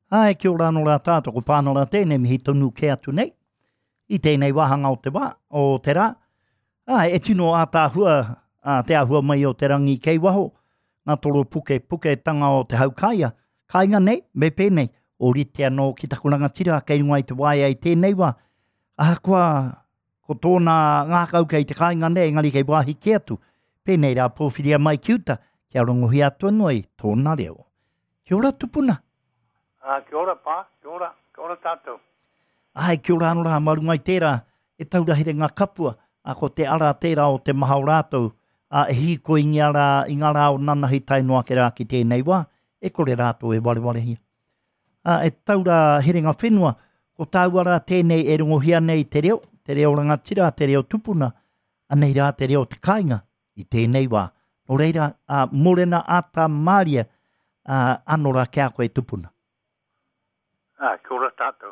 Ai, kia ora no rā tātou ko pānora tēnei mihi tonu ke atu nei. I tēnei wahanga o te wā, o te rā. Ai, e tino a tāhua, te ahua mai o te rangi kei waho. Ngā toro puke tanga o te haukaia. Kāinga nei, me pēnei, o rite anō ki takuranga tira, kei ngai te wai ai tēnei wā. Kua, ko tōna ngā kau kei te kāinga nei, ngari kei wāhi ke atu. Pēnei rā pōwhiria mai ki uta, kia rongohi atu anoi, tōna reo. Kia ora tupuna. Kia ora pā, kia ora tātou. Ai, kia ora anora, marungai tērā, e taurahere ngā kapua, ko te ara tērā o te maha o rātou, e hi ko i ngā rā o nanahi tainoa ke rā ki tēnei wā, e kore rātou e wale hia. E taurahere ngā whenua, ko tāuara tēnei e rongohia nei te reo rangatira, te reo tupuna, anei rā te reo te kāinga, i tēnei wā. No reira, morena ata māria, anora kia koe tupuna. Kia ora tātou.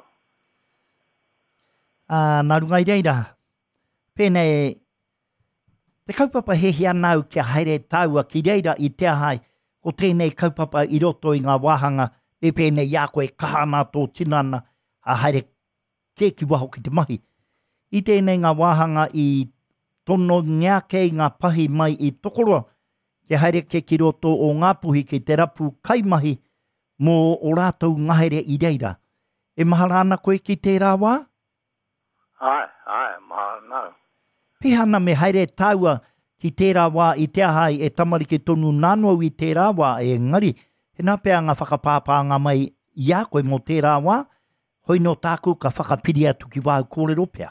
Nā rungai reira, pēnei, te kaupapa hehi anau kia haere tāua ki reira i te ahai, ko tēnei kaupapa i roto i ngā wāhanga, e pēnei ia koe kahana tō tinana, a haere kēki waho ki te mahi. I tēnei ngā wāhanga i tono ngā kei ngā pahi mai i tokoroa, kia haere kēki roto o ngā puhi ki te rapu kaimahi, mō o rātou ngahere i reira. E maharana koe ki tērā wā? Ai, maharana. Pihana me haere tāua ki tērā wā i te ahai e tamariki tonu nānau i tērā wā e ngari. He nā pēa ngā whakapāpānga mai i a koe mō tērā wā, hoi no tāku ka whakapiri atu ki wā kōrero pēa.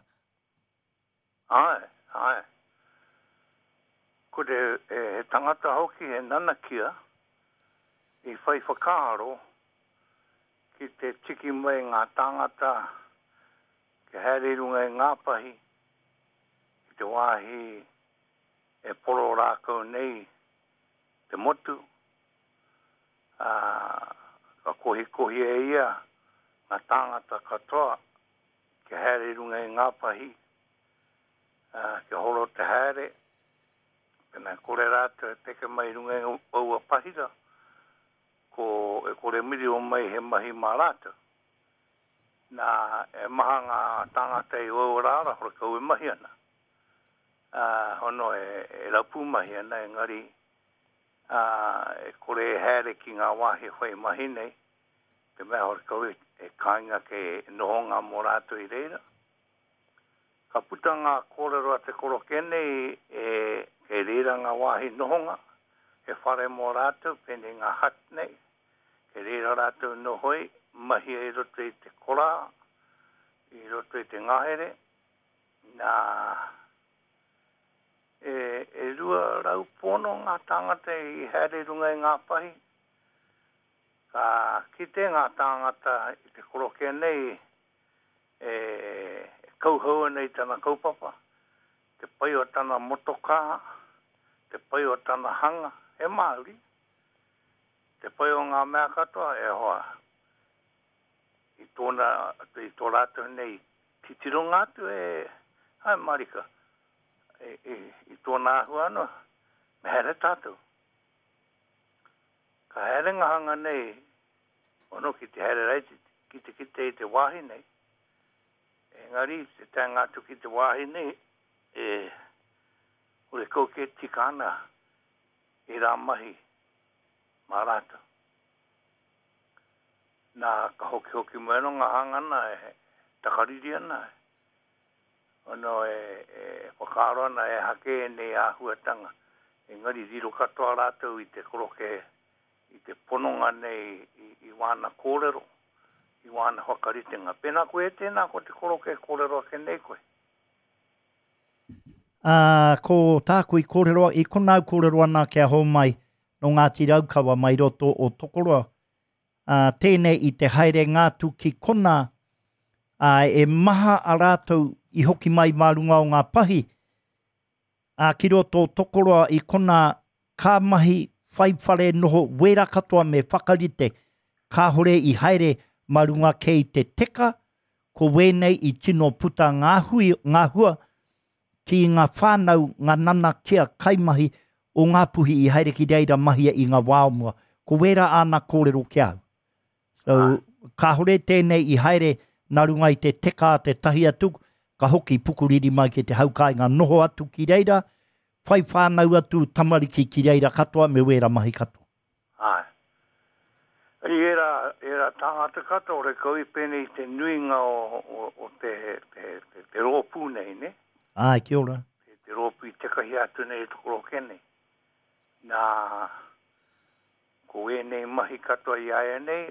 Ai. Ko te tangata hoki e nanakia, i whai whakaaro ki te tiki mai ngā tangata ki haere runga e ngāpahi ki te wāhi e poro rākau nei te motu ka kohi e ia ngā tangata katoa ki haere runga e ngāpahi ki horo te haere pena kore rātou teke mai runga e aua pahira ko e kore miri o mai he mahi marata. Nā e maha ngā tangata i o rāra, hore kau e mahi ana. Hono e rapu mahi ana e ngari e kore e haere ki ngā wāhi hoi mahi nei. Te mea hore kau e kāinga ke nohonga mō rātou i reira. Ka puta ngā kōrero a te korokene e reira ngā wāhi nohonga. E whare mō rātou, pene ngā hat nei. E reira rātou nohoi, mahi e roto i te kora, i roto i te ngahere. Nā, e rua rau pono ngā tangata i haere runga i ngā pahi. Ka kite ngā tangata i te koroke nei, kauhau nei tana kaupapa. Te pai o tana motoka, te pai o tana hanga, e Māori. Te pai o ngā mea katoa e hoa. I tō rātou nei titironga atu hai marika. I tōna ahua ano, me here tātou. Ka here ngahanga nei, ono ki te here reiti, ki te i te wāhi nei. Engari, te tanga atu ki te wāhi nei, ure kou ke tikana i rā mahi. Marata. Nā ka hoki moeno ngā hangana takariri ana. Ono whakaaro ana hake nei āhuatanga. Engari ziro katoa rātou i te koroke, i te pononga nei i wāna kōrero, i wāna whakaritenga. Pēnā koe tēnā ko te koroke kōrero ke nei koe? Ko tāku i kōrero, i konau kōrero ana kia hau mai, no Ngāti Raukawa mai roto o Tokoroa. Tēnei i te haere ngātu ki kona, e maha a rātou i hoki mai marunga o ngā pahi. Ki roto o Tokoroa i kona kāmahi whaiwhare noho wera katoa me whakarite, ka hore i haere marunga kei te teka, ko wēnei i tino puta ngā hua, ki ngā whānau ngā nana kia kaimahi, o ngā puhi i haere ki reira mahia i ngā wāomua, ko wera ana kōrero ki au. So, ka hore tēnei I haere nā runga I te teka te tahi atu, ka hoki pukuriri mai ke te haukainga noho atu ki reira, whai whānau atu tamariki ki reira katoa me wera mahi katoa. Ai. Era tangata katoa re koe pene I te nuinga o te rōpū nei, ne? Ai, kia ora. Te rōpū I tekahi atu nei tokoro kene. Nā, ko e nei mahi katoa I aia nei,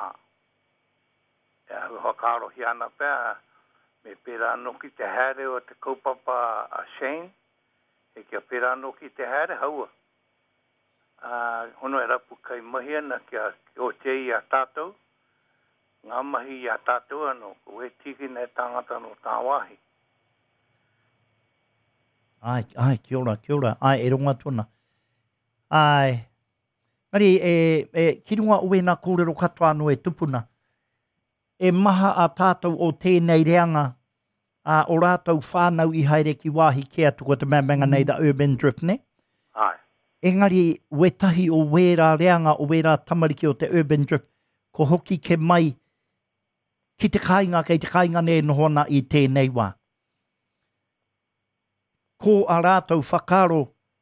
Hakaro hiana pēr, me pera noki te haere o te kaupapa a Shane, e kia pera noki te haere haua. Hono e rapu kai mahi ana kia o te I a tātou, ngā mahi I a tātou anō, ko e tiki nei tangata no tā wahi. Ai, kia ora, ai, e ronga tona. Ai, ngari, ki runga ue nā kōrero katoa no e tupuna, e maha a tātou o tēnei reanga, o rātou whānau I haere ki wāhi kia tuko te mamanga nei da urban drift, ne? Ai. Engari, we tahi o wera reanga o wera tamariki o te urban drift, ko hoki ke mai ki te kāinga, kei te kāinga ne nohona I tēnei wā. Ko a rātou whakaro,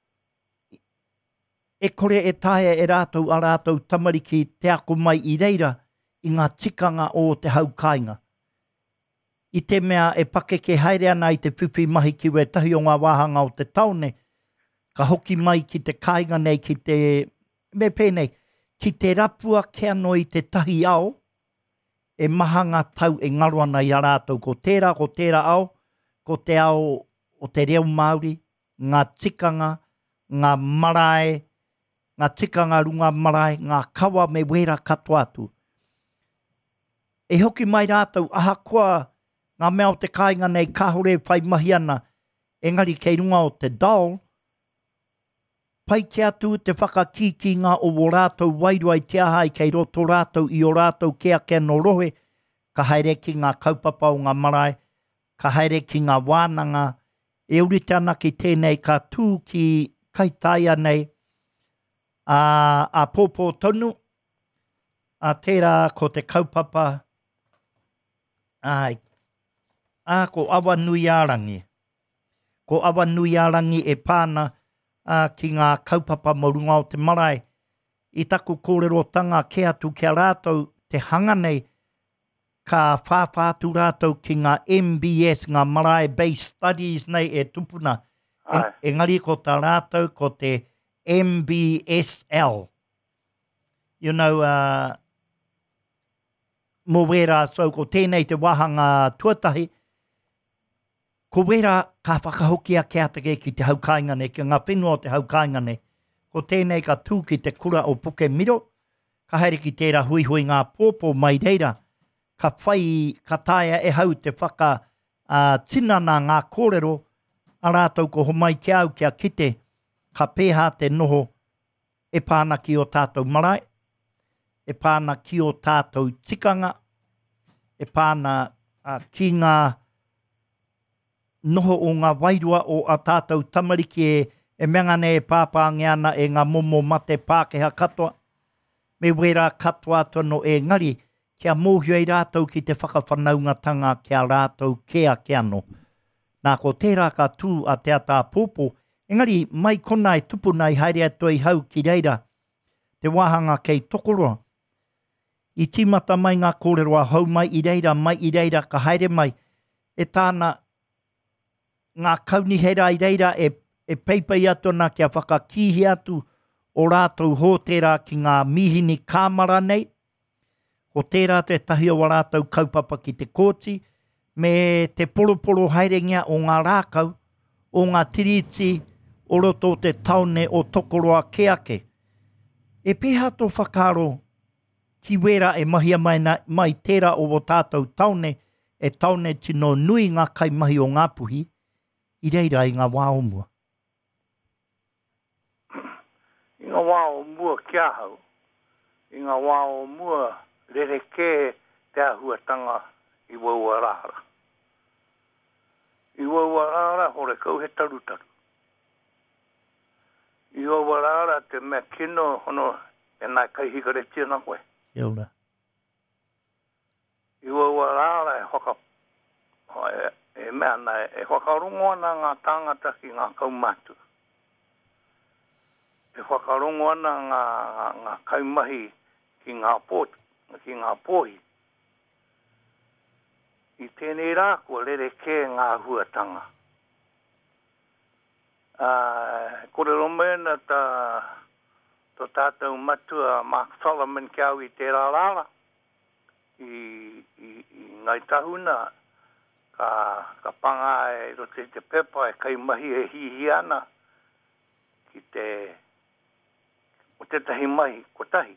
e kore e taia e rātou a rātou tamariki te ako mai I reira, I ngā tikanga o te haukainga. I te mea e pake ke haere ana I te whiwhi mahi ki we tahi o ngā wāhanga o te taone, ka hoki mai ki te kāinga nei ki te, me pēnei, ki te rapua kia noi te tahi ao, e mahanga tau e ngaro ana I a rātou ko tērā ao, ko te ao o te reo Māori, ngā tikanga, ngā marae, ngā tikanga runga marae, ngā kawa me wera katoa atu. E hoki mai rātou, aha koa ngā mea o te kāinga nei kahore whai mahi ana, engari kei runga o te dao, pai ki atu te whakakiki ngā o rātou wairua I te aha I kei roto rātou I o rātou kea no rohe, ka haere ki ngā kaupapa o ngā marae, ka haere ki ngā wānanga, e urite ana ki tēnei ka tū ki kaitaia nei, a pōpō tonu, a tērā ko te kaupapa, ko awa nui ārangi. Ko awa nui ārangi e pāna ki ngā kaupapa morunga o te marae. I taku kōrerotanga ke atu kia rātou te hanga nei ka whāwhātu rātou ki ngā MBS, ngā marae-based studies nei e tupuna. Engari ko tā rātou ko te MBSL. You know, mo wera, so ko tēnei te wahanga tuatahi, ko wera ka whakahokia kia take ki te haukainga ne, ki ngā whenua o te haukainga ne, ko tēnei ka tū ki te kura o puke miro, ka haere ki tērā hui ngā pōpō mai reira, ka whai, ka taia e hau te whaka tinana ngā kōrero, a rātou ko homai ki au kia kite, ka pēhā te noho e pāna ki o tātou marae, e pāna ki o tātou tikanga, e pāna ki ngā noho o ngā wairua o a tātou tamariki e mengane e pāpāngi ana e ngā momo mate Pākehā katoa, me wera katoa tono e ngari, kia mōhio i rātou ki te whakawhanaungatanga kia rātou kea kia no. Nā ko tērā ka tū a te ata pōpō, engari mai kona e tupuna I haere atua I hau ki reira, te wāhanga kei tokoroa. I tīmata mai ngā kōreroa hau mai I reira ka haere mai, e tāna ngā kaunihera I reira e peipei atu nā kia whakakihi atu o rātou hōtera ki ngā mihini kāmara nei, ko tērā te tahi o rātou kaupapa ki te kōti, me te poroporo haerengia o ngā rākau, o ngā tiriti, o roto te taone o tokoroa keake. E pēhā tō whakaro ki wera e mahia mai tērā o tātou taone, e taone tino nui ngā kai mahi o ngā puhi, I reira I ngā wā o mua. I ngā wā o mua kia hau, I ngā wā o mua rere ke te ahuatanga I waua rāra. I waua rāra hore kau he tarutaru. I waua rāra te mea kino hono e nai kai hikare tia na koe. Kia ora. whaka e mea nei e whakarongo ana ngā tāngata ki ngā kaumatu. E whakarongo ana ngā kaumahi ki ngā pōhi. I tēnei rā kua rere kē ngā huatanga. Kore romena tō tātou matua Mark Solomon kia au I tērā rāra. I ngai tahuna ka panga e rote te pepa e kai mahi e hihi ana ki o te tahi mahi ko tahi.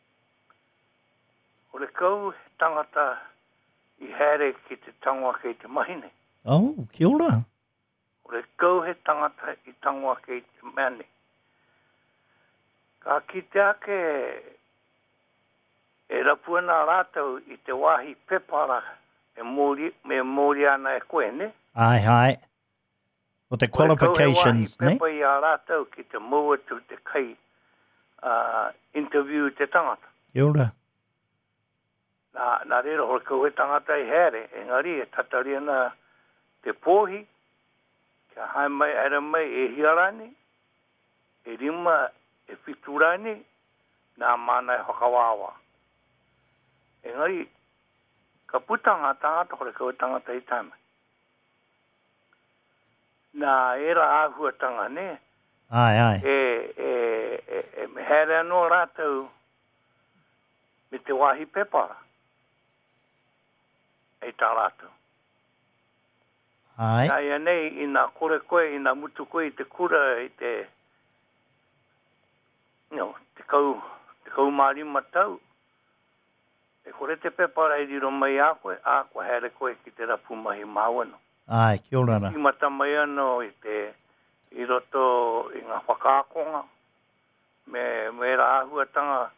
O le kau tangata I here ki te tangua kei te mahine. Oh, kia ora. O le kau he tangata I tangua kei te mane. Ka ki te ake e rapuana rātou I te wahi pepara me mōri ana e koe, ne? Ai. O te qualifications, ne? O te pepa I a rātou ki te mua tu te kai interview te tangata. Kia ora. Nā rero, hore kau he tangata I here, engari e tatari ana te pōhi, kia hai mai, era mai e hiarani, e rima e whiturani, nā mana e whakawawa. Engari, ka putanga tangata kore kau tangata I taima. Nā era āhuatanga ne. Ai. E me here anō rātou me te wahi pepara. E tā rātou. Ai. Nā ia nei ina kore koe, ina mutu koe I te kura I te kau marima tau. E kore te pepara I riro mai a koe here koe ki te rapu mahi māwano. Ai, kia ora. I mata mai ano I roto I ngā whakaakonga, me rāhuatanga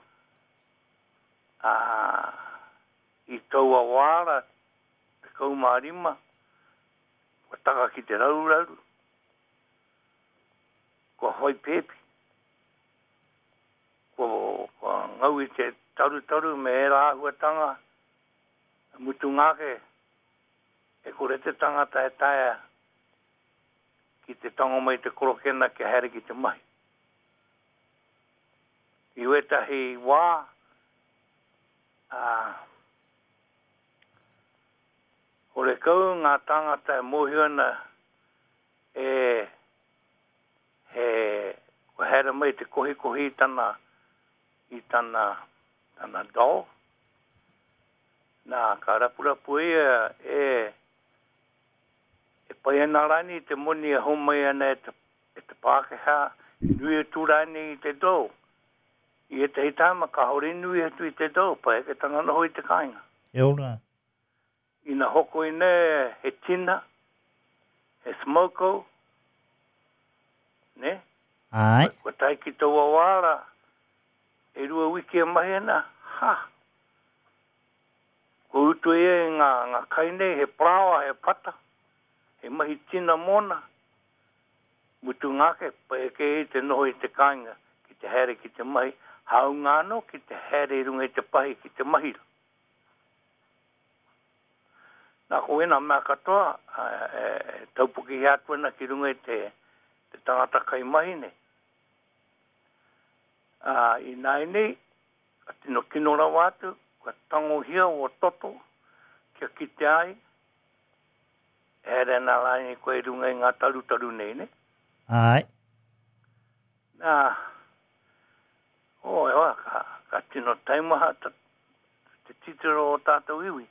I taua wāra, te kau marima, ko taka ki te rauraru, ko hoi pepi, ko ngau I te taru me rāhuatanga, mutu ngāke, e kore te tangata e taia ki te tango mai te korokena ke here ki te mahi. I wetahi wā, ore kau ngā tangata e mohiona ko here mai te kohi I tana dō. Nā ka rapurapu ia e pai ana rani te moni e homai ana e te Pākehā, nui e tūrani I te dō. I te hitama ka hori nui atu I te dō, pai ke tangana hoi te kāinga. Kia ora. Ina hoko ine he tina, he smoko, ne? Ai. Ko tai ki taua wāra, e rua wiki e mahi ana, Ko utu e ngā kaine, he prawa, he pata, he mahi tina mona, mutu ngāke, pai ke I te noho I te kāinga, ki te here ki te mahi, hau ngāno ki te here I runga I te pahi ki te mahira. Nā ko ena mea katoa, taupuki hiatuana ki runga I te tangata kai mahi ne. I nai nei, ka tino kinora wātu, ka tango hia o toto, kia kite ai, here nā lai koe runga I ngā taru nei ne. Ai. Nā, ewa, ka tino taimaha te titiro o tātou iwi.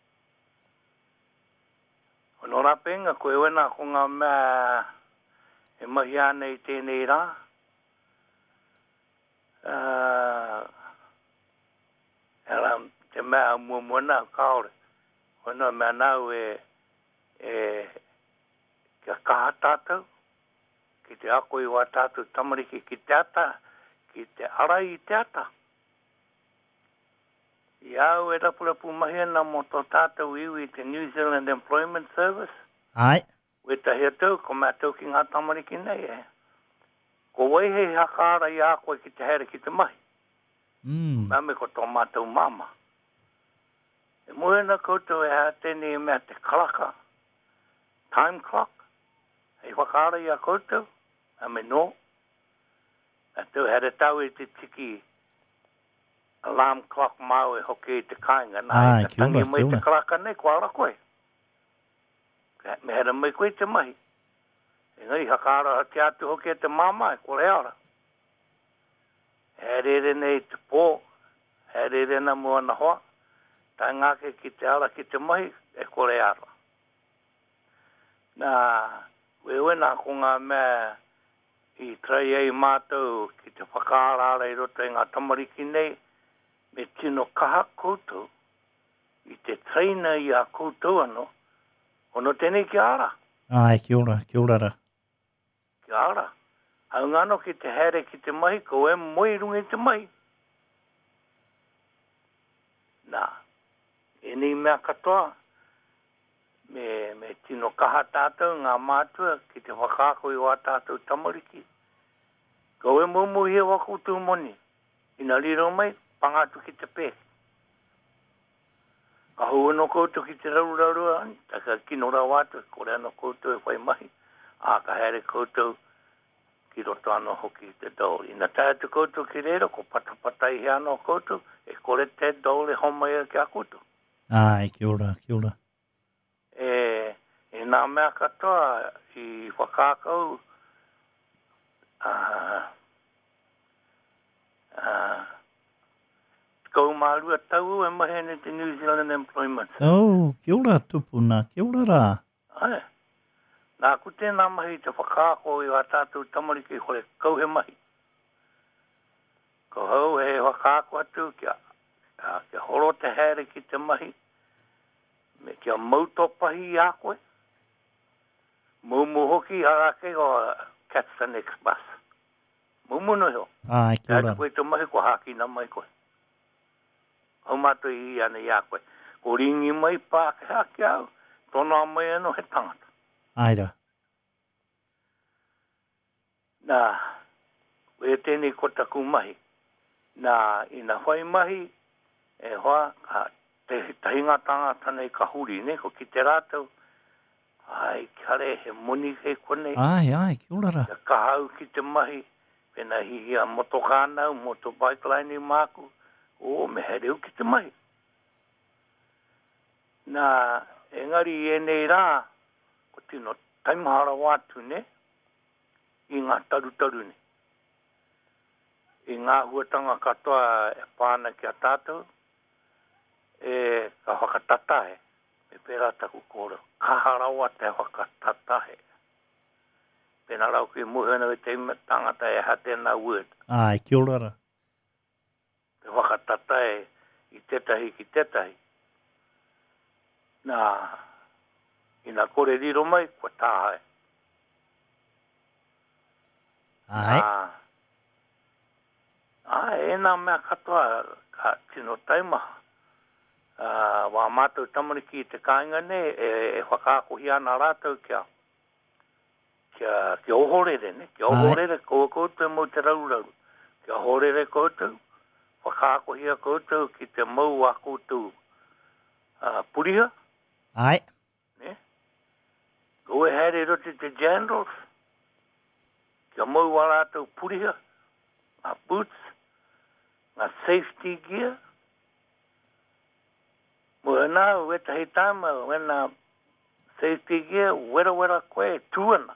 Ono rapenga, koe wena ko ngā mea e mahi ane I tēnei rā. Te mea mua nau kaore. Ono mea nau kia kaha tātou, ki te ako I wā tātou tamariki ki te ata, ki te arai I te ata. I au e rapurapu mahi ana mo tō tātou iwi te New Zealand Employment Service. Ai. Wetahi atau, ko mea tau ki ngā tamariki nei Ko waihe hakaara I a koe ki te here ki te mahi. Mea me ko tō mātou mama. E moe moena koutou e ha tēnei mea te kalaka. Time clock. Hei whakaara i a koutou. A me no. A tau hera tau e te tiki alarm clock mau e hoki i te kāinga. Nā, e tangi mai te kalaka nei, kua ara koe. Me hera mai koe te mahi. E ngai hakaara te atu hoki e te māmai, kua reara. Herere nei te pō. Herere na mua na hoa. Tai ngāke ki te ara ki te mahi, e kua reara. Nā, wewe nā ko ngā mea i trai ei mātou ki te whakaara i roto i ngā tamariki nei, me tino kaha koutou, i te traina i a koutou ano, ono tēnei ki ara. Ai, ki ora ra. Ki ara. Hau ngano ki te here ki te mahi, ko e moi rungi te mahi. Nā, e nei mea katoa, me tino kaha tātou ngā mātua ki te whakaako i wā tātou tamariki. Ko e mumu hia wakutu moni. Ina liro mai, pangatu ki te pē. Ka hua no koutou ki te raurarua, taka kino rau atu, kore ano koutou e whai mahi. A ka here koutou ki roto ano hoki te dole. Ina tae te koutou ki reira, ko patapatai hea ano koutou, e kore te dole homai ki a koutou. Ai, ki ora. E nā mea katoa i whakākau kau mārua tau e mahene te New Zealand Employment. Oh, ki ora tupuna, ki ora ra. Ai. Nā ku tēnā mahi te whakāko i wā tātou tamariki hore kau he mahi. Ko hau he whakāko atu kia horo te here ki te mahi. Me kia mautopahi i a koe. Mumu hoki harake o catch the next bus. Mumu no heo. Ai, ki ora. Kia koe te mahi ko haki na mai koe. Hau mātou i ana i a koe. Ko ringi mai pāke haki au. Tono a mai ano he tangata. Ai ra. Nā, e tēnei ko taku mahi. Nā, ina whai mahi, e hoa, te tahinga tangata nei ka huri, ne, ko ki te rātou. Ai, kare, he moni kei konei. Ai, ki ora ra. Ka kahau ki te mahi, pena hihia motokānau, motobike line i māku. O, me hereu ki te mahi. Nā, engari e nei rā, ko tino taimahara wātu, ne, i ngā taru ne. I ngā huatanga katoa e pāna ki a tātou, e ka whakatatahe, me pērā taku kōra. Kaharawa te whakatatahe. Pēnā rau ki muhena e te tangata e hate nā word. Ai, ki ora ra. Te whakatatahe i tetahi ki tetahi. Nā, ina kore riro mai, kua tāhae. Ai. E nā mea katoa ka tino taimaha. Wā mātou tamariki i te kāinga ne, e whakaako hi ana rātou kia ohorere, ne? Kia ohorere, koutou e mau te rauraru. Kia ohorere koutou, whakaako hi a koutou ki te mau a koutou puriha. Ai. Ne? Koe here roti te generals. Kia mau a rātou puriha. Ngā boots. Ngā safety gear. Mua nā, weta hei tāma, wena safety gear, wera koe, tuana.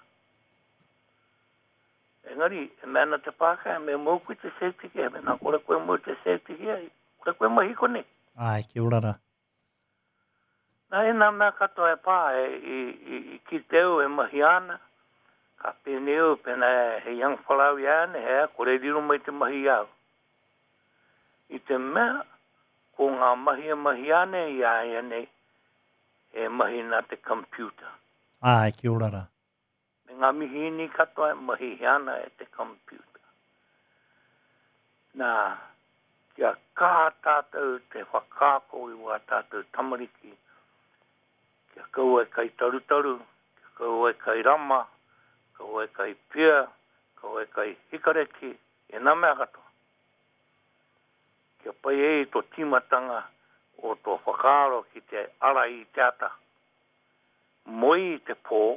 Engari, e mēna te pāka, me mōku te safety gear, me nā kore koe mō te safety gear, kore koe mahi kone. Ai, ki ora ra. Nā e nā mea katoa e pā, i ki teo e mahi ana, ka pēneo, pēnā he young whalau i ane, hea, kore riro mai te mahi au. I te mea, ko ngā mahi ane i ai ane, e mahi nā te computer. Ai, ki ora ra. Me ngā mihini katoa e mahi ana e te computer. Nā, kia kā tātou te whakāko i wā tātou tamariki, kia kau e kai tarutaru, kia kau e kai rama, kau e kai pia, kau e kai hikareki, e nā mea katoa. Kia pai e to timatanga o tō whakaaro ki te ara I te ata. Moi I te pō,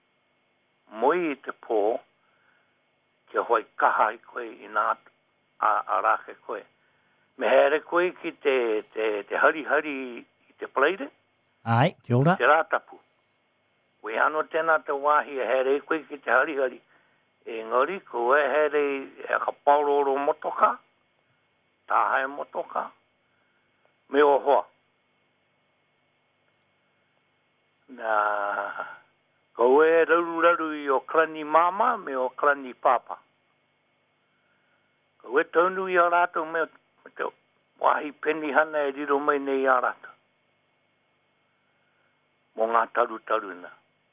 kia hoi kaha I koe I nā arake koe. Me here koe ki te hari I te pleire. Ai, kia ora. Te rātapu. We ano tēnā te wāhi here koe ki te hari. E ngori ko e here e ka pauroro motoka. Tāhae motoka. Me o hoa. Nā, ko e raru I o krani mama me o krani papa. Ko e taunu I a rātou me te wahi peni hana e riro mai nei a rātou. Mo ngā taru na.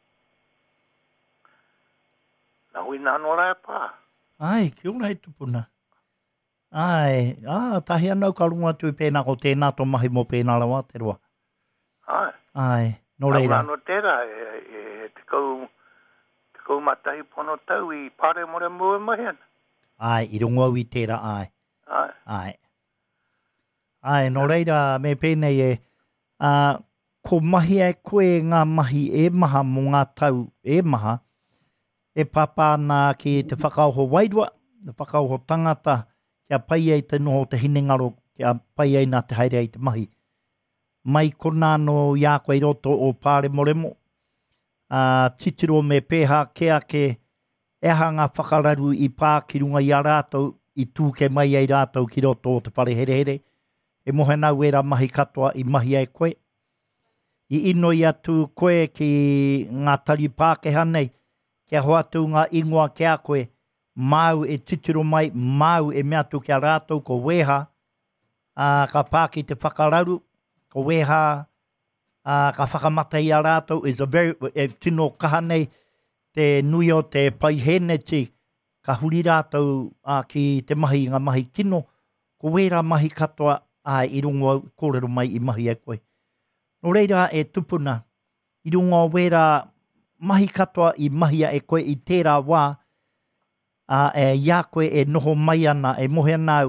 Nā hui nā nora e pā. Ai, kia ora e tupuna. Ai, tahi anau ka runga tui pēnā ko tēnā tō mahi mo pēnā rawa, te roa. Ai, no reira. Nā tērā, te kau matahi pono tau I pare more mua mahi ana. Ai, I rungo au I tērā, ai. Ai, no reira, me pēnei e, ko mahi e koe ngā mahi e maha mo ngā tau e maha, e papana ki te whakauho wairua, te whakauho tangata, kia pai ai te noho te hinengaro, kia pai ai nā te haere ai te mahi. Mai kona no ia koe roto o pāre moremo, titiro me pēha ke ake, e hanga whakararu I pā ki runga I a rātou, I tūke mai ai rātou ki roto o te pare here. E mohe nau e ra mahi katoa I mahi ai koe. I ino I atu koe ki ngā tari Pākehā nei, kia hoa tu ngā ingoa kia koe, mau e titiro mai, mau e mea tu kia rātou ko weha, ka pāki te whakararu, ko weha, ka whakamata I a rātou, tino kaha nei, te nui o te paiheneti, ka huri rātou ki te mahi, ngā mahi kino, ko wera mahi katoa, I rungo au kōrero mai I mahi e koe. No reira e tupuna, I rungo au wera mahi katoa I mahi e koe I tērā wā, e ia koe e noho mai ana, e mohe nau,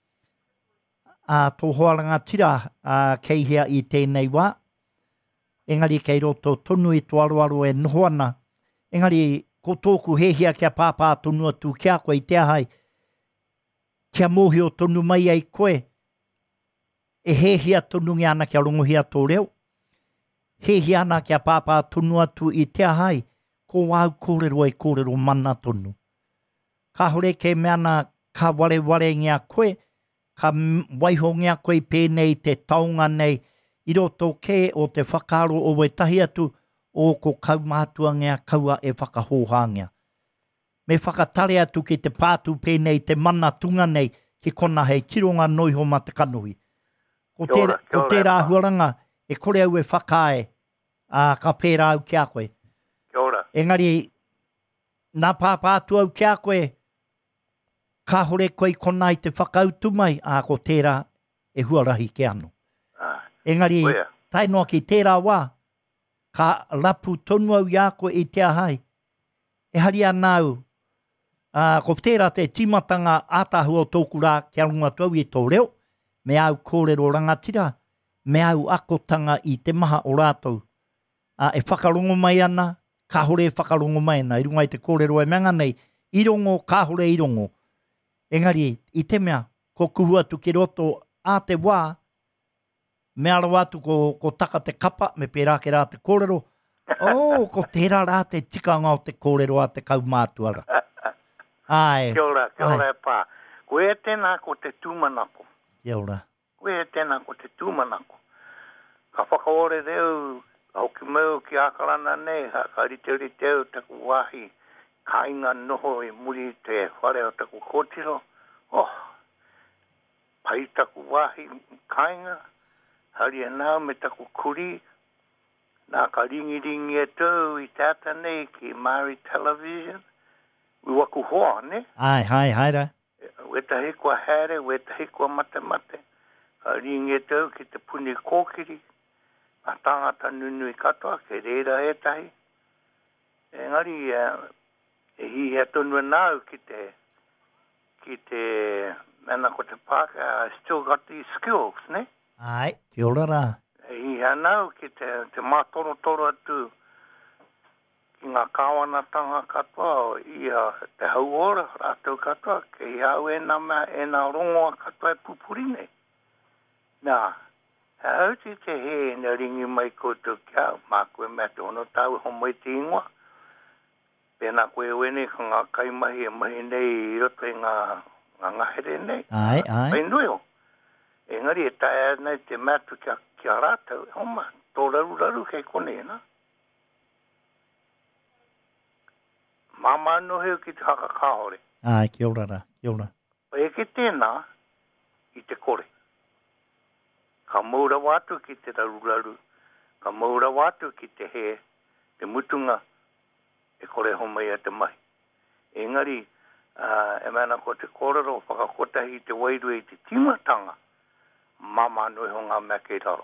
tō hoaranga tira kei hea I tēnei wā, engari kei roto tonu I tō aroaro e noho ana, engari ko tōku hehia kia pāpā tonu atu kia koe I te ahai, kia mohi o tonu mai ai koe, e hehia tonu ngi ana kia rongohia tō reo, hehia ana kia pāpā tonu atu I te ahai, ko wau kōrero mana tonu. Ka hore ke meana ka ware ngia koe, ka waiho ngia koe pēnei te taunga nei, I roto ke o te whakaro o we tahi atu, o ko kaumātua ngia kaua e whakahoha ngia. Me whakatare atu ki te pātu pēnei te mana tunga nei, ki kona hei tironga noiho ma te kanohi. Ko tērā huaranga, e kore au e whakae, ka pērā au kia koe. Engari, nā pāpātu au kia koe, ka hore koe kona I te whakautu mai, ko tērā e huarahi ke anu. Engari, tainoa ki tērā wā, ka rapu tonu au ia koe I te ahai. E hari anau, ko tērā te timatanga ātahu o tōku rā kia runga tau I tō reo, me au kōrero rangatira, me au akotanga I te maha o rātou. E whakarongo mai ana, ka hore e whakarongo mai ana, I runga I te kōrero e meanga nei, I rongo, ka hore I rongo. Engari, I te mea, ko kuhua tu ki roto a te wā, me aro atu ko taka te kapa, me pērā ke rā te kōrero, ko tērā rā te tikanga o te kōrero a te kaumātuara. Ai. Kia ora e pā. Koe e tēnā ko te tūmanako. Kia ora. Koe e tēnā ko te tūmanako. Ka whakaore reo, hoki meu ki ākarana nei, ka riteu taku wāhi, ka inga noho I muri te whare o taku kōtiro. Pai taku wāhi ka inga, hari e nāu me taku kuri, nā ka ringi e tau I tāta nei ki Māori Television. Ui waku hoa, ne? Ai, haira. Weta hikua here, weta hikua mate. Ka ringi e tau ki te puni kōkiri. A tangata nunui katoa, ke reira e tahi. Engari, e hi hea tonu nāu ki te, mana ko te pāka, I still got these skills, ne? Ai, kia ora rā. I hanau ki te mātoro toro atu ki ngā kāwanatanga katoa ia te hauora rātou katoa ke i au e nā mea e nā rongoa katoa e pupurine. Nā, he hauti te he na ringi mai koutou kia mā koe mea te hono tau homoi te ingoa. Pēnā koe wene ka ngā kaimahi e mahi nei I roto I ngā ngahere nei. Ai, ai. Pai nui o. Engari e tae nei te matu kia rātou. Homa, tō raru kei kone na. Mama no heu ki te haka kāhore. Ai, kia ora rā, kia ora. O e ke tēnā I te kore. Ka maura watu ki te raru. Ka maura watu ki te he, te mutunga, e kore homai a te mahi. Engari, e mana ko te kōrero, whakakotahi te wairu I te timatanga, mama nui ho ngā mea kei raro.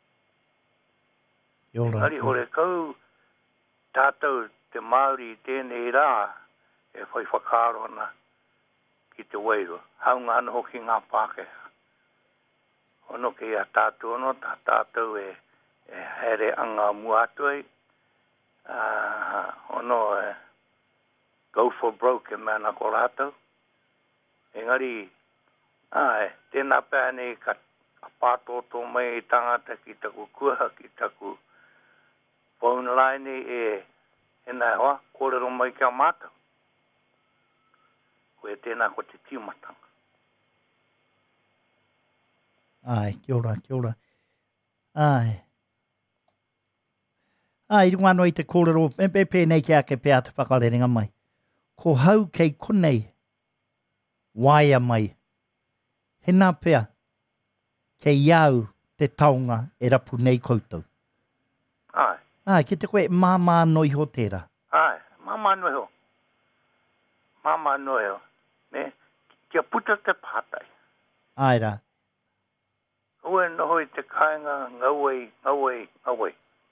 Engari, hore kau tātou te Māori tēnei rā, e whai whakaro ana ki te wairu. Haunga ana hoki ngā Pākehā. Ono ke a tātou ono, tātou e here anga muatuai, ono go for broke e mana ko rātou. Engari, tēnā pēne ka pātoto mai I tangata ki taku kuaha, ki taku phone line e nai hoa, kōrero mai kia mātou. Ko e tēnā ko te timatanga. Ai, kia ora, kia ora. Ai. Ai, runga no I te kōrero, pēnei kia ke pēa te whakarerenga mai. Ko hau kei konei, waia mai. He nā pēa, kei iau te taonga e rapu nei koutou. Ai. Ai, ki te koe māmā noi ho tērā. Ai, māmā noi ho. Māmā noi ho. Ne, kia puta te pātai. Ai rā. Ue noho I te kāinga ngauei.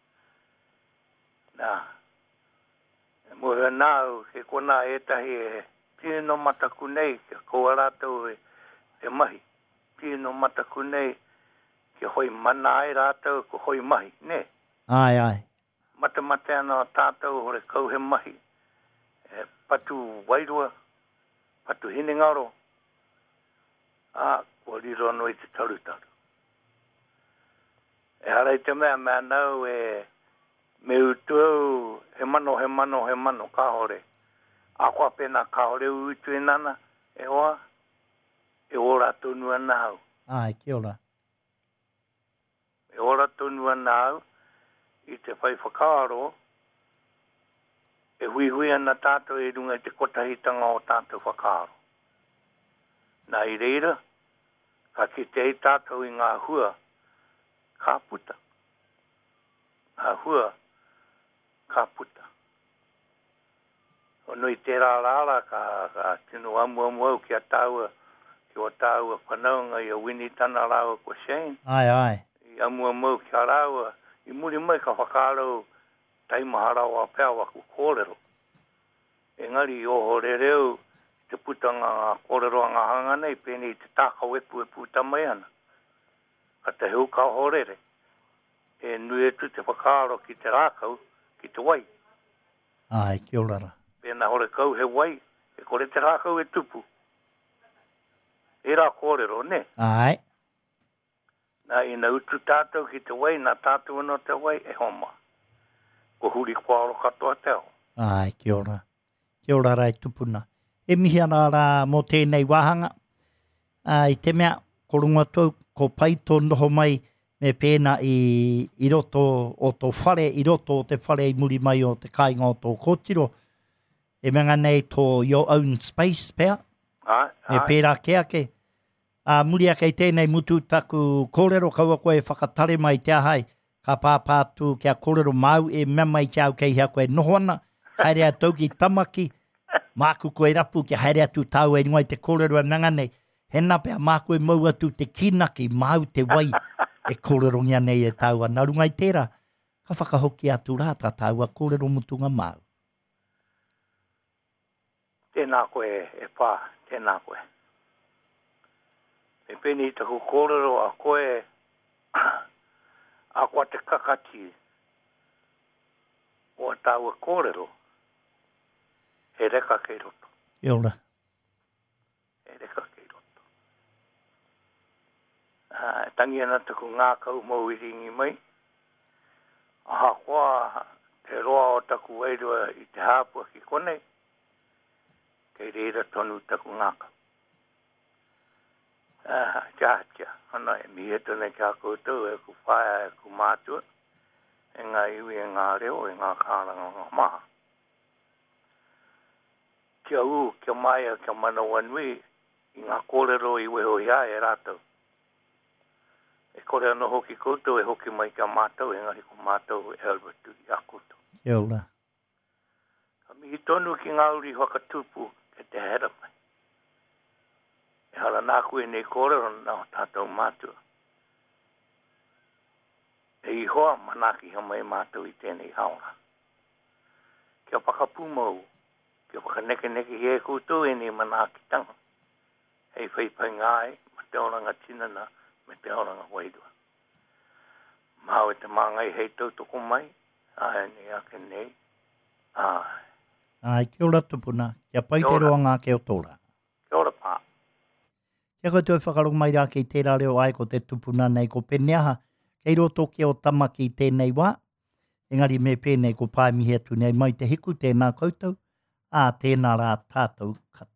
Nā. E mua nāu, he kona e tahi e tino mataku nei, kia koa rātou e mahi. Tino mataku nei, kia hoi mana ai rātou, ko hoi mahi, ne? Ai, ai. Mate ana tātou hore kau he mahi. E patu wairua, patu hinengaro. Kua riro anō I te tarutaru. E harai te mea nau me utuau he mano kāhore. A kua pēnā kāhore utu e nana, e hoa, e ora tonu ana hau. Ai, kia ora. E ora tonu ana hau, I te whai whakaaro, e hui ana tātou e runga te kotahitanga o tātou whakaaro. Nā I reira, ka ki te tātou I ngā hua, ka puta. Ngā hua, ka puta. O noi tērā rāra ka tino amu au ki a tāua, ki o tāua whanaunga I a wini tana rāua ko Shane. Ai, ai. I amu au ki a rāua, I muri mai ka whakaaro taimahara o a pēwa ku kōrero. Engari o hore reo, te putanga ngā kōrero a ngā hanga nei, pēnei te tākau epu tamai ana. Ka te heu ka horere. E nui etu te whakaaro ki te rākau, ki te wai. Ai, kia ora rā. Pēnā hore kau he wai, e kore te rākau e tupu. E rā kōrero, ne? Ai. Nā ina utu tātou ki te wai, nā tātou no te wai, e homa. Ko huri kōro katoa te ao. Ai, kia ora. Kia ora rai tupuna. E mihi ana rā mō tēnei wāhanga. I te mea, ko runga tau, ko pai tō noho mai, me pēna I roto o tō whare, I roto o te whare I muri mai o te kāinga o tō kōtiro. E menga nei tō your own space pēr. Me pērā ke ake. Muri ake I tēnei mutu taku kōrero kaua koe whakatare mai te ahai. Ka pāpātu kia kōrero mau e mea mai kia au kei hea koe noho ana. Haere atu ki tamaki. Māku koe rapu kia haere atu tau e ngoi te kōrero e menga nei. Hena pēr māku e mau atu te kinaki mau te wai. E kōrero ngia nei e taua. Nā rungai tērā, ka whakahoki atu rā tā taua kōrero mutunga mau. Tēnā koe e pā, tēnā koe. E pēni taku kōrero a koe A kua te kakati o tau e kōrero, he reka kei roto. Kia ora. He reka kei roto. Tangi ana tuku ngā kau mau i ringi mai. Aha kua te roa o taku wairua i te hāpua ki kone, kei reira tonu taku ngā kau. Tia, ana e mi eto nei kia koutou e ku whaia e ku mātua, e ngā iwi e ngā reo e ngā kāranga ngā maha. Kia kia maia, kia mana wanui, i ngā kōrero i weho ia e rātou. E kore anō hoki koutou e hoki mai kia mātou, e ngari ku mātou e alwatu i a koutou. Kia ora. Ka mihi tonu ki ngā uri whakatupu ke te hera mai. E hala nā koe nei kōrero nā o tātou mātua. E ihoa manaki ha mai mātou i tēnei haora. Kia whakapū mau, kia whakaneke he koutou e nei manaki tanga. Hei whaipai ngāi, ma te oranga tinana, me te oranga wairua. Mau e te māngai hei tautoko mai, ai ni ake nei, ai. Ai, kia ora tupuna, kia paiteroa ngā ke o tōra. Kia ora pā. Kia koutou whakarong mai rā kei tērā reo ai ko te tupuna nei ko peneaha, kei roto ki o tamaki tēnei wā, engari me pēnei ko pāmihi atu nei mai te hiku tēnā koutou, tēnā rā tātou katoa.